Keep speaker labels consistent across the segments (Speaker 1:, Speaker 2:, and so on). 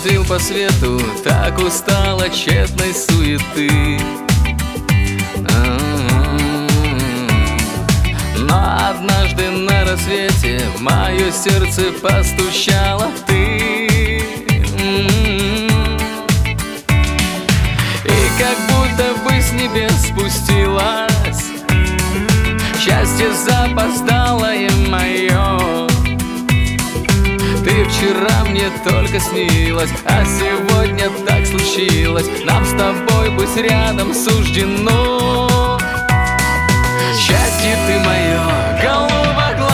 Speaker 1: бродил по свету, так устал от тщетной суеты. Но однажды на рассвете в мое сердце постучала ты. И как будто бы с небес спустилась счастье запоздалое мое. Ты вчера мне только снилась, а сегодня так случилось. Нам с тобой быть рядом суждено. Счастье ты мое, голубоглазое,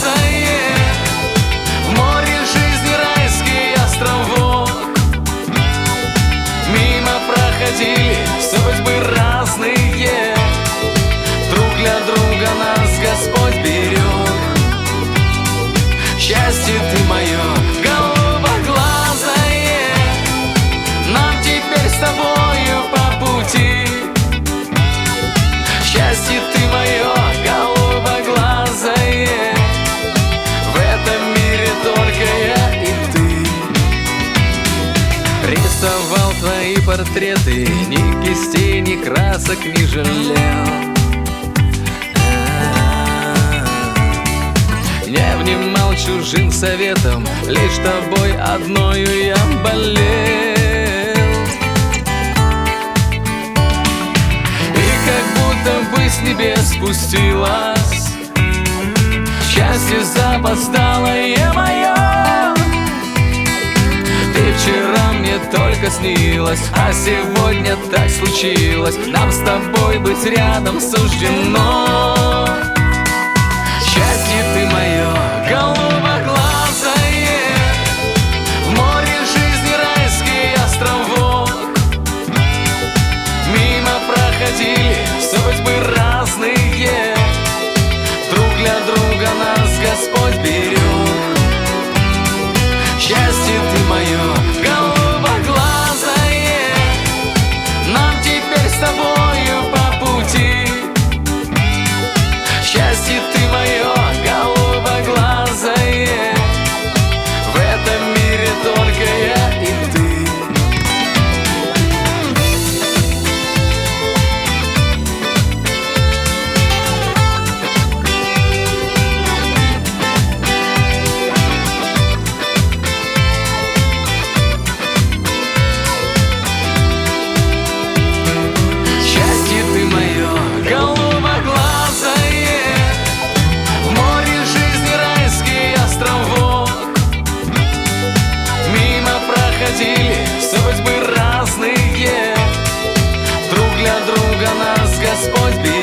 Speaker 1: в море жизни райский островок. Мимо проходили судьбы разные, друг для друга нас Господь берег. Счастье ты мое, голубоглазое, нам теперь с тобою по пути. Счастье ты мое, голубоглазое, в этом мире только я и ты. Рисовал твои портреты, ни кистей, ни красок не жалел. Не внимал чужим советом, лишь тобой одною я болел. И как будто бы с небес спустилась счастье запоздалое мое. Ты вчера мне только снилась, а сегодня так случилось. Нам с тобой быть рядом суждено. Счастье ты мое, голубоглазое, в море жизни райский островок. Мимо проходили судьбы разные, друг для друга нас Господь берег. Счастье ты мое, голубоглазое, нам теперь с тобою по пути. Счастье ты мое, голубоглазое, в этом мире только я и ты. Счастье ты мое, голубоглазое, в море жизни райский островок. Мимо проходили судьбы разные, друг для друга нас Господь берег.